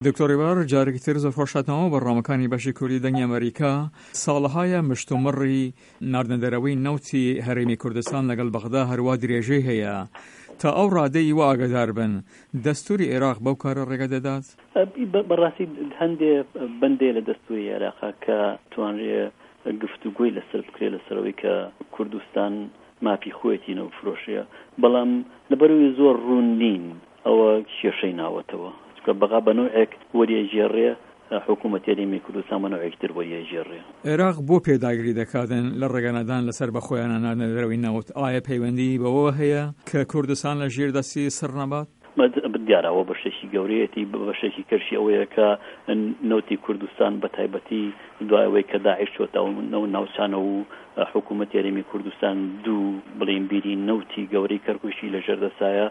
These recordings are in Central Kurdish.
دکتۆر ڕێبار جارێکی تر زۆر خۆشاتەوە بەڕامەکانی بەشی کوردی دەنگی ئەمریکا ساڵەهایە مشتومڕی ناردنەدەرەوەی نەوتی هەرێمی کوردستان لەگەڵ بەغدا هەروە درێژەی هەیە تا ئەو ڕادەی وا ئاگادار بن دەستوری عێراق بەو کارە ڕێگە دەدات؟ بەڕاستی هەندێ بەندێ لە دەستوری عێراقا کە توانرێ گفتوگوی لەسەر بکرێت لەسەرەوەی کە کوردستان مافی خۆیەتی نەو فرۆشیە، بەڵام لەبەرەوەی زۆر ڕوون نین ئەوە کێشەی ناوەتەوە کە بەغا بەنوعێک وەریەژێڕێ حکوومەت هەرێمی کوردستان بەنوعێکتر وەریەژێڕێ. عێراق بۆ پێداگیری دەکاتن لە ڕێگەنەدان لەسەر بەخۆیانە ناردنەدەرەوەی نەوت ئایا پەیوەندی بەوە هەیە کە کوردستان لە ژێر دەستی سڕ نەبات؟ دیارەوە بەشێکی گەورەیەتی بەشێکی کەرشی ئەوەیە کە نەوتی کوردستان بە تایبەتی دوایەوەی کە داعش چۆتە ناوچانە و حکوومەت هەرێمی کوردستان دوو بڵێن بیری نەوتی گەورەی کەرکوشی لە ژێردەسایە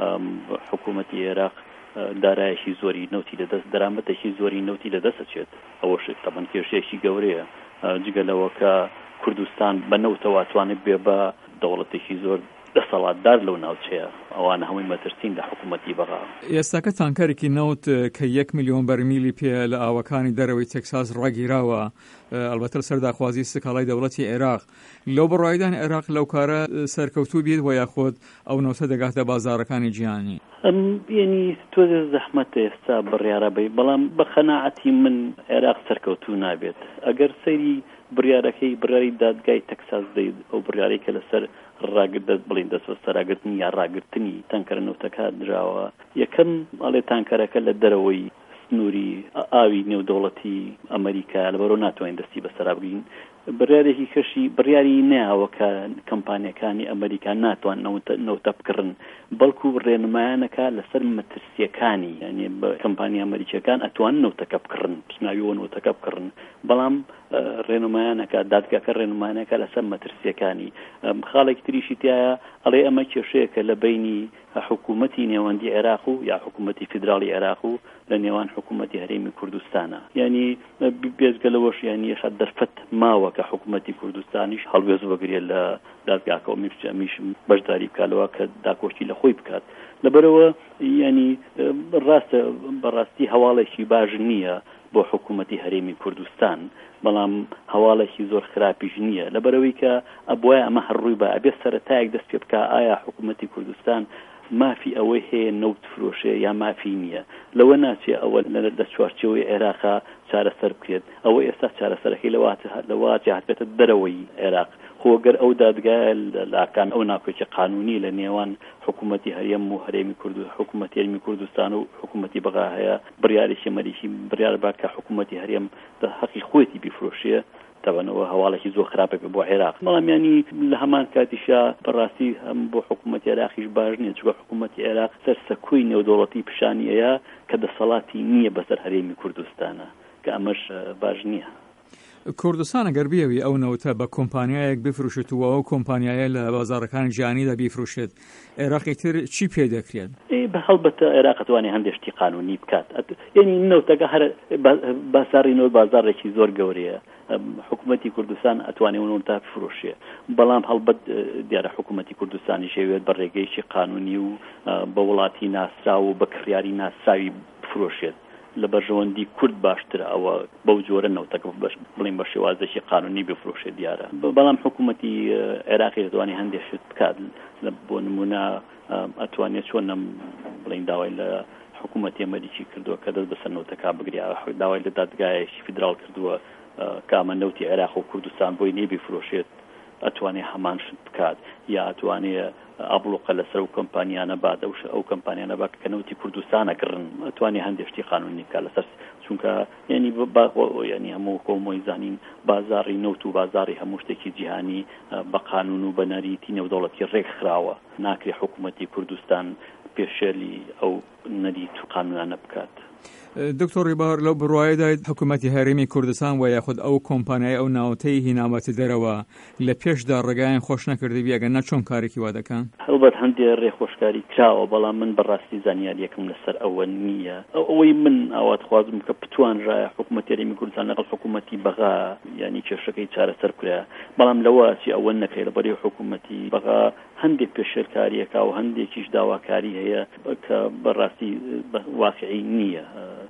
حکوومەتی عێراق دارایشی زۆری نەوتی لەدەست دەرامەتێکی زۆری نەوتی لەدەستەچێت ئەوەش تەبەن کێشەیەکی گەورەیە جگەلەوە کە کوردستان بە نەوتەوە ئەتوانێت بێ بە دەوڵەتێکی زۆر دەسەڵاتدار لەو ناوچەیە ئەوانە هەمووی مەترسین لە حکوومەتی بەغا. ئێستاکە تانکەرێکی نەوت کە 1 ملیۆن بەرمیلی پێ لە ئاوەکانی دەرەوەی تێکساس ڕاگیراوە ئەلبەتە سەرداخوازی سکاڵای دەوڵەتی عێراق لەو بەڕایدان عێراق لەو کارە سەرکەوتوو بێت و یاخۆت ئەو نەوتە دەگاتە بازارەکانی جیهانی. یعنی تۆ زەحمەتە ئێستا بڕیارە بێ، بەڵام بە خەناعەتی من عێراق سەرکەوتوو نابێت. ئەگەر سەیری بڕیارەکەی بڕیاری دادگای تەکساس دەیت ئەو بڕیارەی کە لەسەر ڕاگرت بڵین دەسەستەراگرتنی یا ڕاگرتنی تانکەرە نەوتەکە دراوە، یەکەم ئەڵێ تانکەرەکە لە دەرەوەی سنووری ئاوی نێودەوڵەتی ئەمریکا لەبەرەوە ناتوانین دەستی بەسەرا بگرین. بڕیارێکی کەشی بڕیاری نەیەوە کە کەمپانیەکانی ئەمریکا ناتوان نەوتە بکڕن، بەڵکو ڕێنمایانەکە لەسەر مەترسیەکانی، یعنی کەمپانی ئەمریکیەکان ئەتوان نەوتەکە بکڕن، پشناویەوە نەوتەکە بکڕن، بەڵام ڕێنمایانەکە دادگاکە ڕێنمایانەکە لەسەر مەترسیەکانی. خاڵێکی تریشی تایە ئەڵێ ئەمە کێشەیەکە لە بینی حکوومەتی نێوەندی عێراق و یا حکوومەتی فیدراڵی عێراق و لە نێوان حکوومەتی هەرێمی کوردستانە. یعنی بێزگەلەوەش یعنی یەشە دەرفەت ماوە کە حکوومەتی کوردستانیش هەڵوێز بگرێت لە دادگاکەوە میش بەشداری بکاتەوە کە داکۆشتی لە خۆی بکات. لەبەرەوە یعنی ڕاستە بەڕاستی هەواڵێکی باش نییە بۆ حکوومەتی هەرێمی کوردستان، بەڵام هەواڵێکی زۆر خراپیش نییە لەبەرەوەی کە ئەبووە ئەمە هەڕووی بە ئەبێ سەرەتایەک دەست پێ بکە ئایا حکوومەتی کوردستان مافی ئەوەی هەیە نەوت فرۆشێ یا مافی نییە. لەوە ناچێت ئەوە لە چوارچێوەی عێراقا چارەسەر بکرێت. ئەوە ئێستا چارەسەرەکەی لەواجە هاتبێتە دەرەوەی عێراق. خۆگەر ئەو دادگایە لاکان ئەو ناکۆچی قانونی لە نێوان حکوومەتی هەرێم و هەرێمی حکوومەتی هەرێمی کوردستان و حکوومەتی بەغا هەیە، بڕیارێکی مەریشی بڕیار با کە حکوومەتی هەرێم حەقی خۆیەتی بیفرۆشیە. تەبەنەوە هەواڵێکی زۆر خراپە بۆ عێراق، بەڵام ینی لە هەمان کاتیشا بەڕاستی هەم بۆ حکوومەتی عێراقیش باش نییە، چونکە حکوومەتی عێراق سەرسەکوی نێودەوڵەتی پیشانیەیە کە دەسەڵاتی نییە بەسەر هەرێمی کوردستانە، کە ئەمەش باش نییە. کوردستان ئەگەر بیەوی ئەو نەوتە بە کۆمپانیایەک بفروشێت و ئەو کۆمپانیایە لە بازارەکانی جیهانیدا بیفروشێت، عێراقی تر چی پێ دەکرێت؟ بە هەڵبەتە عێراق دەتوانێت هەندێک شتی قانونی بکات. یعنی نەوتەکە هەر باساڕینەوە بازارێکی زۆر گەورەیە، حکوومەتی کوردستان ئەتوانێت نەوتە بفرۆشێ، بەڵام هەڵبەت دیارە حکوومەتی کوردستانی شێوێت بە ڕێگەیەکی قانونی و بە وڵاتی ناسرا و بە کڕیاری ناسراوی بفرۆشێت. لە بەرژەوەندی کورد باشترە ئەوە بەو جۆرە نەوتەکە بڵین بە شێوازێکی قانونی بفرۆشێ دیارە، بەڵام حکوومەتی عێراقی دەتوانێت هەندێک شت بکات. بۆ نمونە ئەتوانێت چۆن بڵین داوای لە حکوومەتی ئەمریکی کردووە کە دەست بەسەر نەوتەکە بگریا، داوای لە دادگایەکی فیدراڵ کردووە کە ئەمە نەوتی عێراق و کوردستان بۆی نێبیفرۆشێت، ئەتوانێت هەمان شت بکات، یا ئەتوانێت ئابڵۆقە لەسەر و کۆمپانیانە بات ئەو کۆمپانیانە با کە نەوتی کوردستانەکردن، ئەتوانێت هەندێک شتی قانونی بکات لەسەر، چونکە ینی ینی هەموو کۆمۆی زانین بازاری نەوت و بازاری هەموو شتێکی جیهانی بە قانون و بە نەریتی نێودەوڵەتی ڕێک خراوە، ناکرێت حکوومەتی کوردستان پێشێلی ئەو نەریت و قانونانە بکات. دکتۆر ڕێبار لەو بڕوایەدا حکوومەتی هەرێمی کوردستان و یاخود ئەو کۆمپانیای ئەو ناوتەی هینامەتی دەرەوە لە پێشدا ڕێگایان خۆش نەکردی بیاگە نەچۆن کارێکی وا دەکەن؟ هەڵبەت هەندێک ڕێخۆشکاری کراوە، بەڵام من بەڕاستی زانیاریەکەم لەسەر ئەوە نییە. ئەوەی من ئاوات خوازم کە بتوانرایە حکوومەتی هەرێمی کوردستان لەگەڵ حکوومەتی بەغا ینی کێشەکەی چارەسەر بکرێ، بەڵام لەوەسی ئەوە نەکرێت لەبەرەوەی حکوومەتی بەغا هەندێک پێشێرکاریەکە و هەندێکیش داواکاری هەیە کە بەڕاستی واقعی نییە.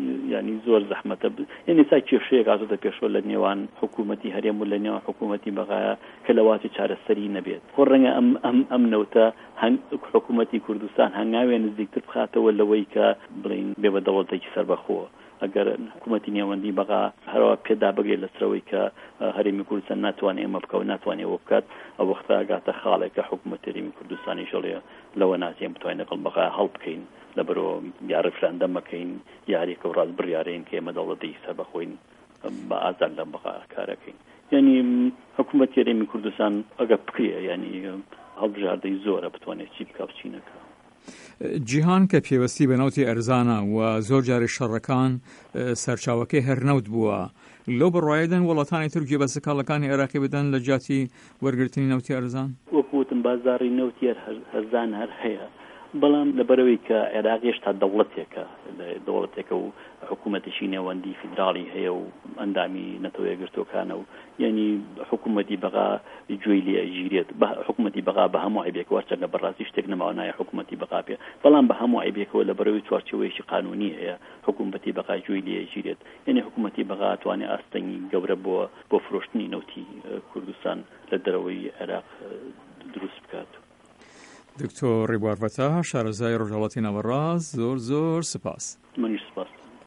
ینی زۆر زەحمەتە یعنی سای کێشەیەک ئازادە پێشۆ لە نێوان حکوومەتی هەرێم و لە نێوان حکوومەتی بەغایە کە لەواتی چارەسەری نەبێت خۆ ڕەنگە ئەم نەوتە حکوومەتی کوردستان هەنگاوێ نزیکتر بخاتەوە لەوەی کە بڵین بێبەدەوڵەتێکی سەربەخۆوە ئەگەر حکوومەتی نێوەندی بەغا هەروە پێدا بگرێت لەسەرەوەی کە هەرێمی کوردستان ناتوانێت ئەمە بکە و ناتوانێت ئەوە بکات ئەو وەختە ئاگاتە خاڵێکە حکوومەتی هەرێمی کوردستانی شەڵێ لەوە نازیێن بتوانین لەگەڵ بەغا هەڵ بکەین لەبەرەوە یا ڕفراندەم مەکەین یاریکە و ڕاست بڕیارەین کە ئێمە دەوڵەتی سەربەخۆین بە ئازاد لەم بەغا کارەکەین یعنی حکوومەتی هەرێمی کوردستان ئەگەر بکرێ یعنی هەڵبژاردەی زۆرە بتوانێت چی بکات چی نەکات. جیهان کە پێوەستی بە نەوتی ئەرزانە و زۆر جارێ شەڕەکان سەرچاوەکەی هەرنەوت بووە لەو بڕایدن وڵاتانی تورکی بە سکاڵەکانی عێراقی بدەن لە جاتی وەرگرتنی نەوتی ئەرزان وەکوتم بازاڕی نەوتی هەرزان هەر هەیە بەڵام لەبەرەوەی کە عێراق هێشتا دەوڵەتێکە و حکوومەتیشی نێوەندی فیدراڵی هەیە و ئەندامی نەتەوە یەکگرتووەکانە و یعنی حکوومەتی بەغا گوێی لێ ئەگیرێت حکوومەتی بەغا بە هەموو عیبێکەوە چەند لە بەڕاستی شتێک نەماوە نایە حکوومەتی بەغا پێ بەڵام بە هەموو عیبێکەوە لەبەرەوەی چوارچێوەیەکی قانونی هەیە حکوومەتی بەغا گوێی لێ ئەگیرێت یعنی حکوومەتی بەغا توانێت ئاستەنگی گەورە بۆ فرۆشتنی نەوتی کوردستان لە دەرەوەی عێراق دروست بکات. دکتۆر ڕێبوار فەتاح شارەزای ڕۆژهەڵاتی ناوەڕاست زۆر سپاس. منیش سپاس.